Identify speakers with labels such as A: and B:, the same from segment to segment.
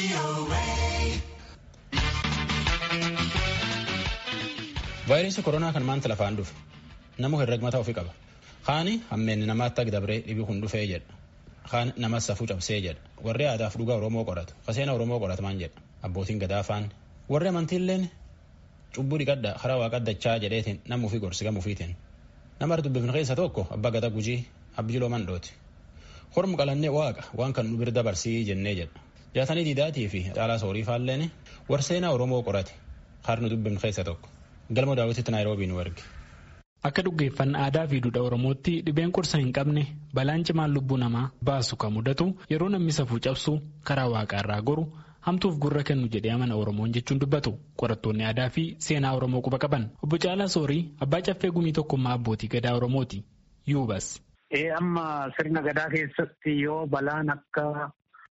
A: Vaayirasii koronaa kan maanta lafaan dhufe namu herregmataa ofii qaba. Kaani hammeenni namaatti akka dabree dhibii kun dhufee jedha. Kaan namas safuu cabsee jedha. Warri aadaaf dhugaa Oromoo qoratu. Faseena Oromoo qoratu maan jedha. Abbootiin gadaa afaan. Warri amantiilleen cubbuu dhiqadha karaa waaqa dachaa jedheetiin namuu fi gorsi gamuufiitiin. Nama dubbifne keessa tokko abbaa gadaa Gujii Abjiloo Mandhooti. Hormu qalannee waaqa waan kan nu birda barsii jennee jedha. Jaatanii Diidaatii fi Caalaa Soorii faalleen warseenaa Oromoo qorate. Harnu dubbifne keessa tokko. Galma daawwititti Naayiroobii nu erge.
B: Akka dhuggeeffannaa aadaa fi duudhaa Oromootti dhibeen qorsa hin qabne balaan cimaan lubbuu namaa baasu kan mudatu yeroo namni safuu cabsu karaa waaqaa irraa goru hamtuuf gurra kennu jedhee amana Oromoon jechuun dubbatu qorattoonni aadaa fi seenaa Oromoo quba qaban. Obbo Caalaa Soorii abbaa caffee gumii tokkummaa abbootii gadaa Oromooti. Yuubas.
C: Amma sirna gadaa keessatti yoo balaan akka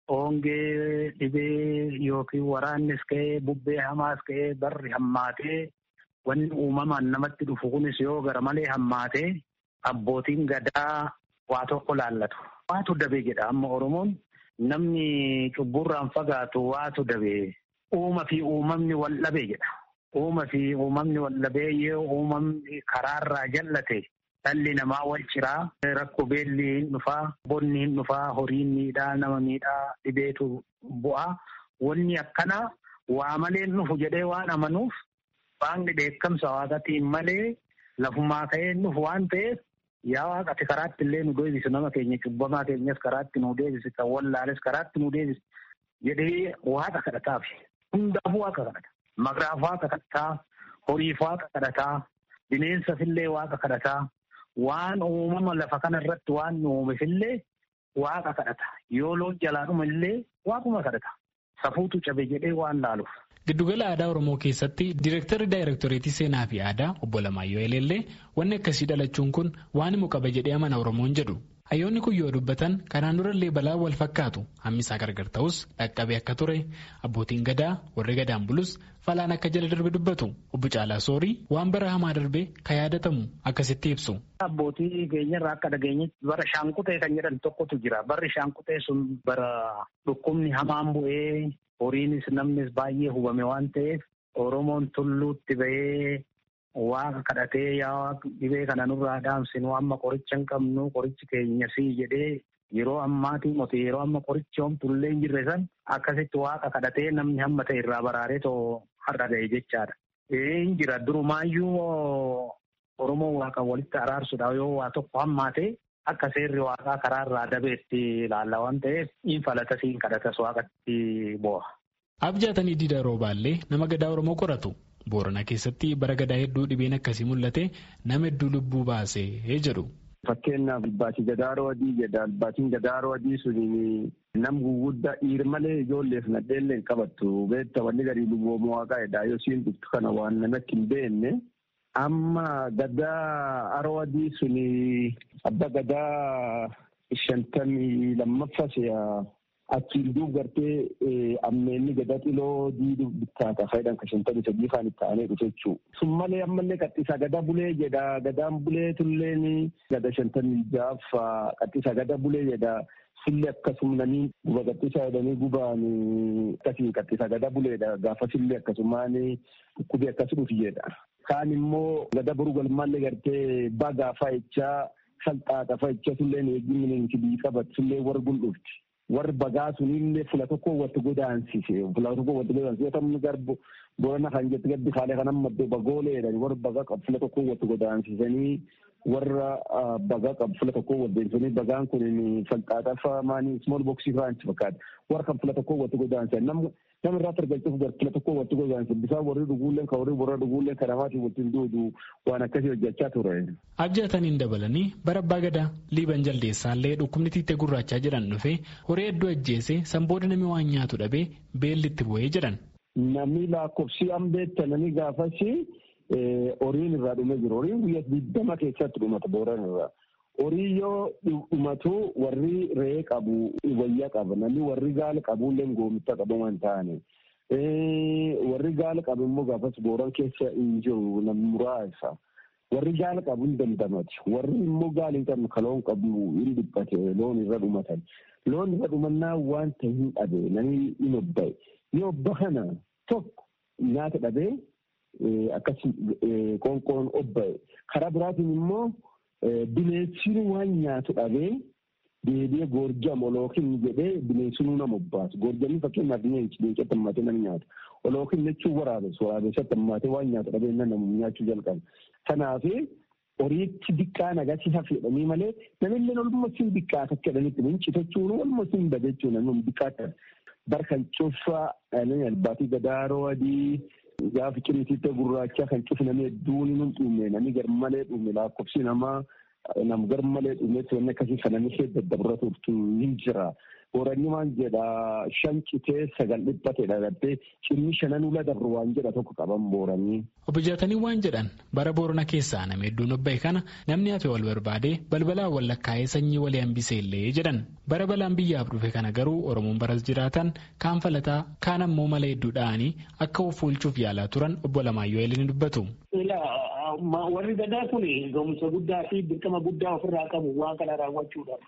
C: hongee dhibee yookiin waraannis ka'ee bubbee hamaas ka'ee barri hammaatee wanni uumamaan namatti dhufu kunis yoo gara malee hammaatee abbootiin gadaa waa tokko laallatu. Waatu dabee jedha amma Oromoon namni cubburraan fagaatu waatu dabee uuma fi uumamni wal dhabee jedha. Uuma fi uumamni wal dhabee yoo uumamni karaarraa jallate dhalli namaa wal ciraa rakkoo beelli hin dhufaa bonni hin dhufaa horiin miidhaa nama miidhaa dhibeetu bu'aa. Wanni akkanaa waa malee dhufu jedhee waan amanuuf waaqni beekamsa waaqatiin malee lafumaa ka'ee nuuf waan ta'eef yaa waaqati karaatti illee nu deebisu nama keenya cubbamaa keenyas karaatti nu deebisi kan wallaales karaatti nu deebisi jedhee waaqa kadhataaf hundaaf waaqa kadhata. Maqraaf waaqa kadhataa, horiif waaqa kadhataa, bineensafillee waaqa kadhataa, waan uumama lafa kana irratti waan nu uumefillee waaqa kadhata. Yoo loon jalaadhuma illee waaquma kadhata. Safuutu cabe jedhee waan laaluuf.
B: Giddugala aadaa Oromoo keessatti Diirektarri Daayirektoreetii Seenaa fi Aadaa Obbo Lamaayyoo Eleellee wanni akkasii dhalachuun kun waan himu qaba jedhee amana Oromoon jedhu. Hayyoonni kun yoo dubbatan kanaan durallee balaa wal fakkaatu hammisaa gargar ta'us dhaqqabee akka ture abbootiin gadaa warri gadaan bulus falaan akka jala darbe dubbatu. Obbo Caalaa Soorii waan bara hamaa darbe kan yaadatamu akkasitti ibsu.
C: Abbootii keenyarraa akka dhageenyetti bara Shaanqutee kan jedhan tokkotu jira. Barri Shaanqutee sun bara dhukkubni hamaan bu'ee horiinis namnis baay'ee hubame waan ta'eef Oromoon tulluutti bahee waaqa kadhatee yaa waaqa dhibee kana nurraa dhaamsinu amma qoricha hin qabnu qorichi keenya sii jedhee yeroo ammaatii moti yeroo amma qorichi homtullee hin jirre san akkasitti waaqa kadhatee namni hamma ta'e irraa baraaree too har'a ga'e jechaadha. Hin jira durumaayyuu Oromoo waaqa walitti araarsuudhaaf yoo waa tokko hammaatee akka seerri waaqaa karaarraa dabeetti ilaalla waan ta'eef hin falata siin kadhatas waaqatti bo'a.
B: Abjaatanii Diida Roobaallee nama gadaa Oromoo qoratu. Booranaa keessatti bara gadaa hedduu dhibeen akkasii mul'ate nama hedduu lubbuu baasee jedhu.
D: Fakkeenyaaf Albaatii Gadaaroo Adii jedha. Albaatiin Gadaaroo Adii suni nam guguddaa dhiira malee ijoolleef nadheellee hin qabattu. Beekta wanni garii lubboomoo waaqaa jedha. Yoo siin dhuftu kana waan namatti hin beekne. Amma gadaa Aroo Adii suni abba gadaa 52 achiin duub gartee ammeenni gadaa xiloo diiduu bittaata faayidaan ka 53 kan itti aanee dhufe jechuudha. Sun malee ammallee qaxxisaa gadaa bulee jedha. Gadaan bulee tulleen gada 56 qaxxisaa gadaa bulee jedha. Sillee akkasumanii guba qaxxisaa jedhanii gubaan akkasii qaxxisaa gadaa buleedha. Gaafa sillee akkasumaan dhukkubee akkas dhufi jedha. Kaan immoo gadaa boruu galmaallee gartee bagaa faayichaa salxaaxa faayichaa tulleen eeggimni sibii qabatu sillee warguun dhufti. Warri bagaa sunillee fula tokko walitti godaansise. Fula tokko walitti godaansise. Tamni garbu boona kan jettu gaddi faalee kan amma bagooleedha. Warri bagaa qabu fula tokko walitti godaansisanii warra bagaa qabu fula tokko walitti deemsanii bagaan kun salxaaxa faamaanii small boxii firaanchi fakkaata. Warra kan fula tokko walitti godaansan nama irraa targalchuuf gar fula tokko walitti godaansan bisaan warri dhuguulleen kan warri warra dhuguulleen kan namaatii walitti duudu waan akkasii hojjechaa ture.
B: Abjaataniin dabalanii bara abbaa gadaa liiban jaldeessaallee dhukkubni tiittee gurraachaa jedhan dhufe horii hedduu ajjeese sanbooda namni waan nyaatu dhabee beelli itti bu'ee jedhan.
D: Namni lakkoofsi ambeettananii gaafasi horiin irraa dhumee jiru. Horiin guyyaa 20 keessatti dhumata booran irraa. Horii yoo dhumatu warri re'ee qabu wayyaa qaba. Namni warri gaala qabullee goomicha qabu waan ta'ani. Warri gaala qabu immoo gaafas booran keessa hin jiru namni muraasa. warri gaala qabu hin dandamati warri immoo gaala hin qabnu kaloon qabu hin dhiphate loon irra dhumatan loon irra dhumannaa wanta hin dhabe namni hin obba'e yoo obba kana tokko nyaata dhabee akkas qoonqoon obba'e karaa biraatiin immoo bineensiin waan nyaatu dhabee deebi'ee gorjam olookin jedhee bineensinuu nama obbaasu gorjamni fakkeenyaaf leenca tammaatee nama nyaata olookin jechuun waraabessa tammaatee waan nyaatu dhabee nama nyaachuu jalqaba. Kanaaf horiitti diqqaa nagatti hafedhanii malee namillee olumatti hin diqqaa akka jedhanitti mincitachuun olumatti hin badechuun namni diqqaa barkan cufaa albaatii gadaaroo adii gaafi cimitiitti gurraachaa kan cufnamee hedduun hin dhume namni garmalee dhume lakkoofsi namaa nam garmalee dhumeetti wanni akkasii kananii ishee daddabratuutu hin jira. Horanni waan jedha 5 citee 9 dhiphate dhagattee cimni 5 ula dabru waan jedha tokko qaban booranii.
B: Obbo Jaatanii waan jedhan bara Boorana keessaa nama hedduun obba'e kana namni hafe wal barbaadee balbalaan wal lakkaa'ee sanyii walii hambisee illee jedhan. Bara balaan biyyaaf dhufe kana garuu Oromoon baras jiraatan kaan falataa kaan ammoo mala hedduu dha'anii akka of oolchuuf yaalaa turan obbo Lamaayyoo Eelin dubbatu.
C: Warri gadaa kun ga'umsa guddaa fi dirqama guddaa ofirraa qabu waan kana raawwachuudhaaf.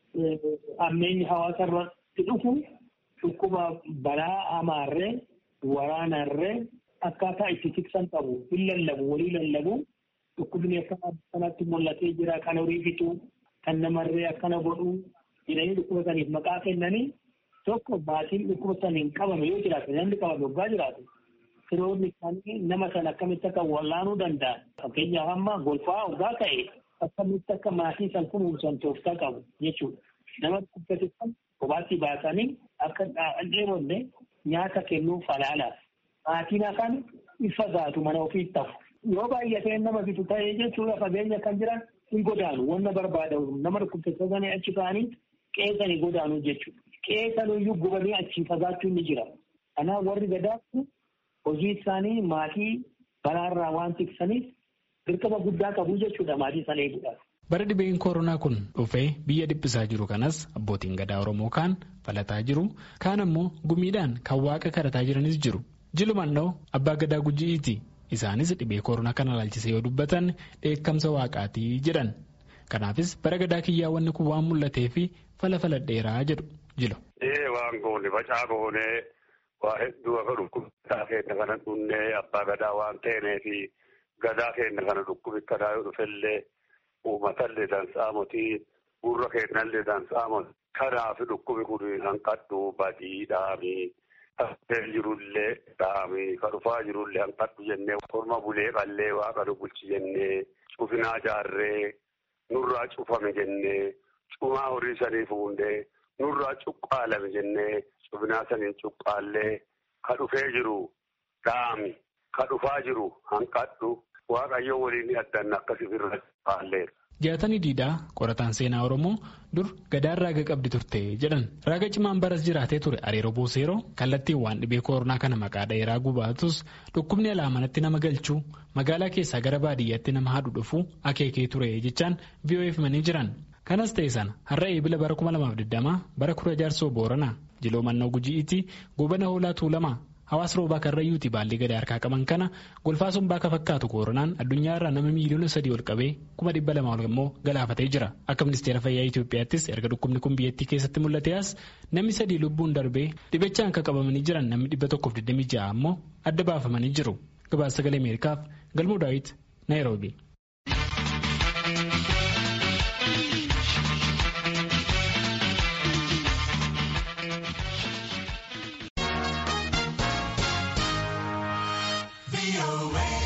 C: Ammeenyi hawaasa irratti dhufu dhukkuba balaa hamaarree waraanarree akkaataa itti tiksan qabu hin lallabu walii lallabu dhukkubni akkanatti mul'atee jira kan horii fixu kan namarree akkana godhu jedhanii dhukkuba saniif maqaa kennanii tokko maatiin dhukkuba saniin qabame yoo jiraate namni qabame waggaa jiraatu firoonni isaanii nama sana akkamitti akka wallaanuu danda'an fakkeenyaaf amma golfaa waggaa ta'e akkamitti akka maatii san kunuunsan tooftaa qabu jechuudha. Nama dhukkubsatan kophaatti baasanii akka dheeronne nyaata kennuuf falaalaaf. Maatiin afaan ifa gaatu mana ofiif ta'u. Yoo baay'atee nama bitu ta'ee jechuudha fageenya kan jiran hin godaanu wanna barbaadamu nama dhukkubsatanii achi ka'anii qeesanii godaanu jechuudha. Qeesanuyyuu gubanii achi fagaachuun ni jira. Kanaaf warri gadaa hojii isaanii maatii balaarraa waan tiksaniif dirqama guddaa qabu jechuudha maatii sana eeguudhaaf.
B: Bara dhibeen koronaa kun dhufee biyya dhiphisaa jiru kanas abbootiin gadaa Oromoo kaan falataa jiru kaan ammoo gumiidhaan kan waaqa kadhataa jiranis jiru. Jilumaan dha'u abbaa gadaa Guji'iiti. Isaanis dhibee koronaa kana ilaalchisee yoo dubbatan dheekkamsa waaqaatii jedhan. Kanaafis bara gadaa kiyyaa wanni kun waan mul'atee fi faladheeraa jedhu Jilu.
E: Waan goone facaa goonee waa hedduu akka dhukkubsaa keenya kana dhunnee abbaa gadaa waan ta'ee fi gadaa keenya kana dhukkubi kadaa yoo dhufellee uummatallee dansaamoti gurra keenyallee dansaamoti kanaaf dhukkubi kun hanqadhu badii dhaamii kan jirullee dhaamii kan dhufaa jirullee hanqadhu jennee korma bulee qallee waaqa bulchi jennee cufinaa jaarree nurraa cufame jennee cumaa horii sanii fuundee nurraa cuqqaalame jennee cufinaa sanii cuqqaallee kan dhufee jiru dhaami kan dhufaa jiru hanqadhu. Waaqayyo waliin addanna akkasii irra haalleera.
B: Jaatanii Diidaa qorataan seenaa Oromoo dur gadaan raaga qabdi turte jedhan. Raaga cimaan baras jiraatee ture Areeroo Booseeroo kallattiin waan dhibee koronaa kana maqaa dheeraa gubaatus dhukkubni alaa manatti nama galchuu magaalaa keessaa gara baadiyyaatti nama haadhu dhufuu akeekee ture jechaan VOF himanii jiran. Kanas ta'e sana har'a eebila bara 2020 bara Kura Jaarsoo Booranaa Jiloo Mannoo Guji'iitti Goobana Hoolaa Tuulamaa. Hawaasa roobaa karrayyuuti baallee gadaa harkaa qaban kana golfaa sombaa ka fakkaatu koronaan addunyaa irraa nama miliyoona 3 ol qabee 200,000 ol immoo galaafatee jira. Akka ministeera fayyaa Itoophiyaattis erga dhukkubni kun biyyattii keessatti mul'ate as namni 3 lubbuun darbee dhibichaan kan qabamanii jiran namni 126 ammoo adda baafamanii jiru. Gabaasa Sagalee Ameerikaaf Galmoo Daawit Naayiroobii.
F: VOA.